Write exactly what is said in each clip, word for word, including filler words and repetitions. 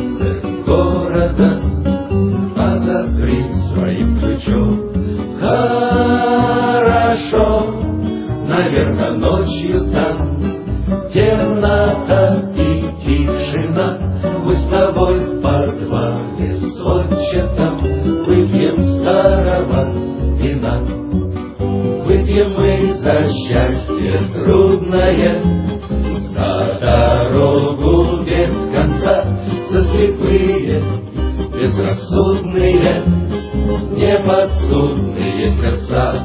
улице города отопри своим ключом. Хорошо, наверное, ночью там темнота и тишина. Мы с тобой в подвале сводчатом выпьем старого вина. Выпьем мы за счастье трудное, за дорогу без конца, за слепые, безрассудные, неподсудные сердца.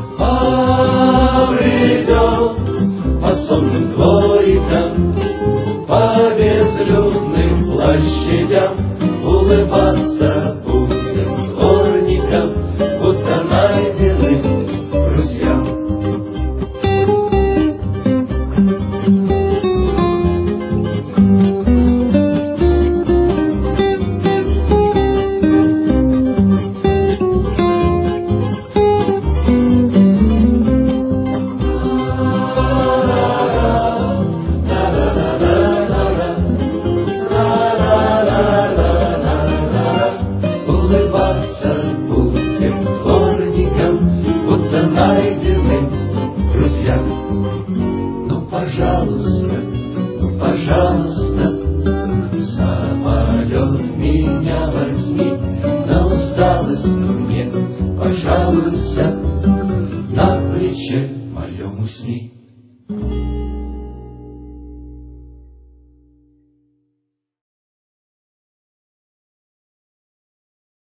Побредем по сонным дворикам, по безлюдным площадям, улыбаться будем дворникам, будто найденным друзьям. Улыбаться будем дворникам, будто найденным друзьям. Ну, пожалуйста, ну, пожалуйста, самолет меня возьми, на усталость мне пожалуйся, на плече моем усни.